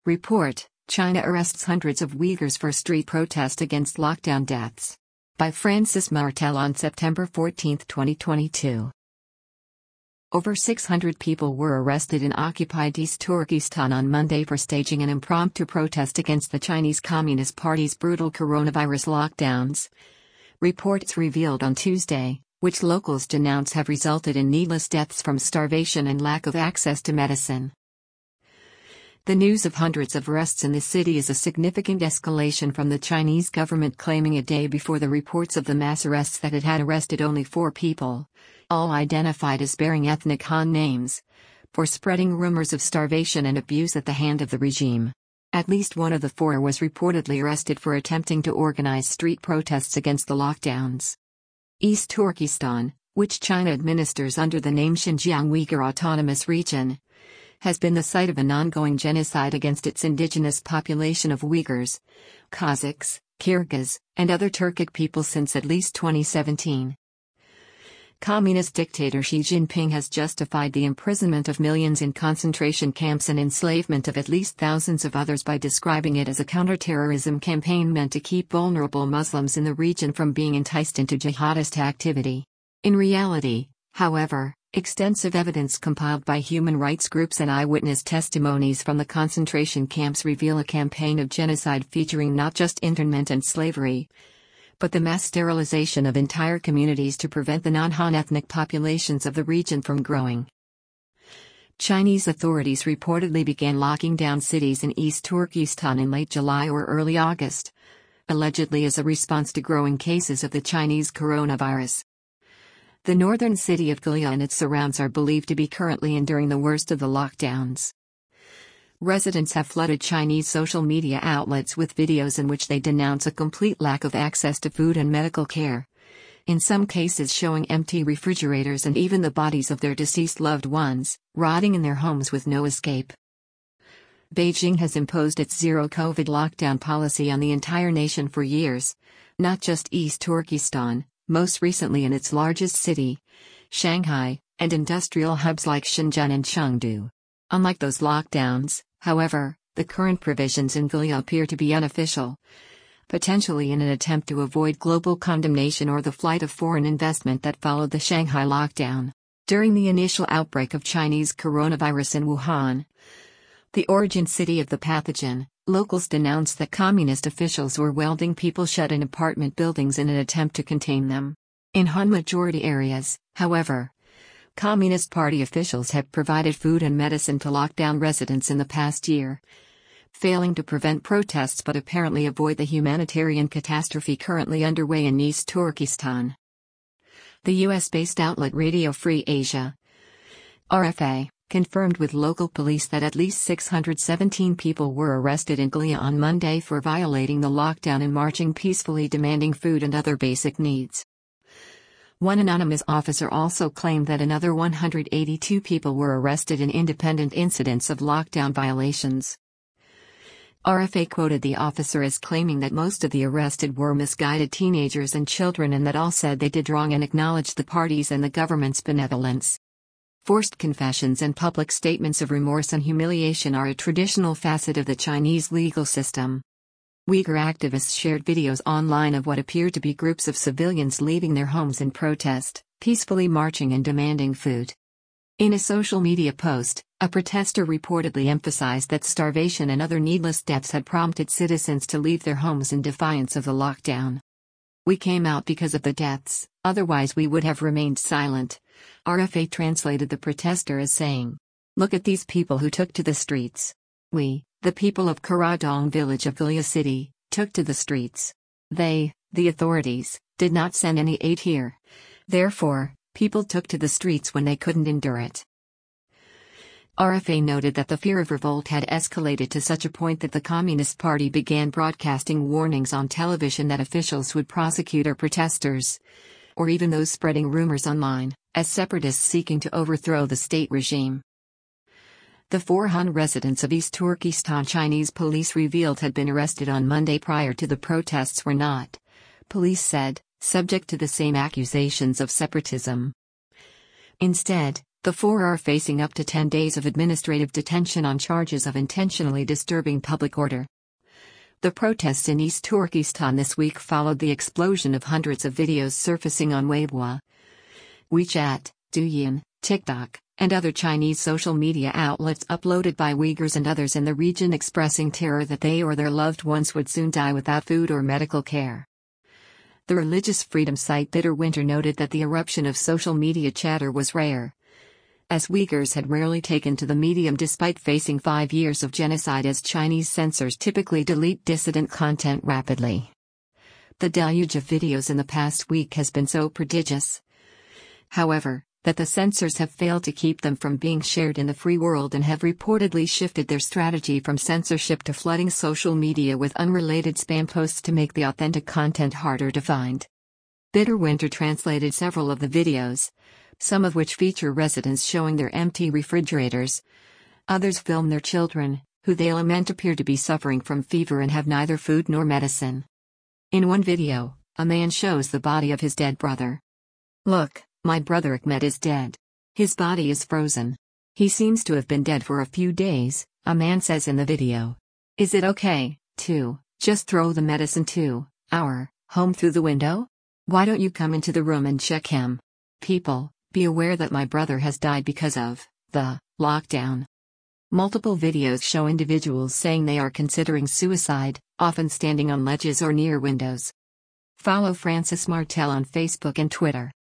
Report: China arrests hundreds of Uyghurs for street protest against lockdown deaths. By Francis Martel on September 14, 2022. Over 600 people were arrested in occupied East Turkestan on Monday for staging an impromptu protest against the Chinese Communist Party's brutal coronavirus lockdowns. Reports revealed on Tuesday, which locals denounce have resulted in needless deaths from starvation and lack of access to medicine. The news of hundreds of arrests in the city is a significant escalation from the Chinese government claiming a day before the reports of the mass arrests that it had arrested only 4 people, all identified as bearing ethnic Han names, for spreading rumors of starvation and abuse at the hand of the regime. At least one of the 4 was reportedly arrested for attempting to organize street protests against the lockdowns. East Turkestan, which China administers under the name Xinjiang Uyghur Autonomous Region, has been the site of an ongoing genocide against its indigenous population of Uyghurs, Kazakhs, Kyrgyz, and other Turkic people since at least 2017. Communist dictator Xi Jinping has justified the imprisonment of millions in concentration camps and enslavement of at least thousands of others by describing it as a counterterrorism campaign meant to keep vulnerable Muslims in the region from being enticed into jihadist activity. In reality, however, extensive evidence compiled by human rights groups and eyewitness testimonies from the concentration camps reveal a campaign of genocide featuring not just internment and slavery, but the mass sterilization of entire communities to prevent the non-Han ethnic populations of the region from growing. Chinese authorities reportedly began locking down cities in East Turkestan in late July or early August, allegedly as a response to growing cases of the Chinese coronavirus. The northern city of Gaya and its surrounds are believed to be currently enduring the worst of the lockdowns. Residents have flooded Chinese social media outlets with videos in which they denounce a complete lack of access to food and medical care, in some cases showing empty refrigerators and even the bodies of their deceased loved ones, rotting in their homes with no escape. Beijing has imposed its zero-COVID lockdown policy on the entire nation for years, not just East Turkestan, most recently in its largest city, Shanghai, and industrial hubs like Shenzhen and Chengdu. Unlike those lockdowns, however, the current provisions in Gaya appear to be unofficial, potentially in an attempt to avoid global condemnation or the flight of foreign investment that followed the Shanghai lockdown. During the initial outbreak of Chinese coronavirus in Wuhan, the origin city of the pathogen, locals denounced that communist officials were welding people shut in apartment buildings in an attempt to contain them. In Han-majority areas, however, Communist Party officials have provided food and medicine to lockdown residents in the past year, failing to prevent protests but apparently avoid the humanitarian catastrophe currently underway in East Turkestan. The US-based outlet Radio Free Asia, RFA, confirmed with local police that at least 617 people were arrested in Gaya on Monday for violating the lockdown and marching peacefully demanding food and other basic needs. One anonymous officer also claimed that another 182 people were arrested in independent incidents of lockdown violations. RFA quoted the officer as claiming that most of the arrested were misguided teenagers and children and that all said they did wrong and acknowledged the party's and the government's benevolence. Forced confessions and public statements of remorse and humiliation are a traditional facet of the Chinese legal system. Uyghur activists shared videos online of what appeared to be groups of civilians leaving their homes in protest, peacefully marching and demanding food. In a social media post, a protester reportedly emphasized that starvation and other needless deaths had prompted citizens to leave their homes in defiance of the lockdown. "We came out because of the deaths, otherwise we would have remained silent," RFA translated the protester as saying. "Look at these people who took to the streets. We, the people of Karadong village of Gaya City, took to the streets. They, the authorities, did not send any aid here. Therefore, people took to the streets when they couldn't endure it." RFA noted that the fear of revolt had escalated to such a point that the Communist Party began broadcasting warnings on television that officials would prosecute our protesters, or even those spreading rumors online, as separatists seeking to overthrow the state regime. The 4 Han residents of East Turkestan Chinese police revealed had been arrested on Monday prior to the protests were not, police said, subject to the same accusations of separatism. Instead, The four are facing up to 10 days of administrative detention on charges of intentionally disturbing public order. The protests in East Turkestan this week followed the explosion of hundreds of videos surfacing on Weibo, WeChat, Douyin, TikTok, and other Chinese social media outlets uploaded by Uyghurs and others in the region expressing terror that they or their loved ones would soon die without food or medical care. The religious freedom site Bitter Winter noted that the eruption of social media chatter was rare, as Uyghurs had rarely taken to the medium despite facing 5 years of genocide, as Chinese censors typically delete dissident content rapidly. The deluge of videos in the past week has been so prodigious, however, that the censors have failed to keep them from being shared in the free world and have reportedly shifted their strategy from censorship to flooding social media with unrelated spam posts to make the authentic content harder to find. Bitter Winter translated several of the videos, some of which feature residents showing their empty refrigerators. Others film their children, who they lament appear to be suffering from fever and have neither food nor medicine. In one video, a man shows the body of his dead brother. "Look, my brother Ahmed is dead. His body is frozen. He seems to have been dead for a few days," a man says in the video. "Is it okay to just throw the medicine to our home through the window? Why don't you come into the room and check him? People, be aware that my brother has died because of the lockdown." Multiple videos show individuals saying they are considering suicide, often standing on ledges or near windows. Follow Francis Martel on Facebook and Twitter.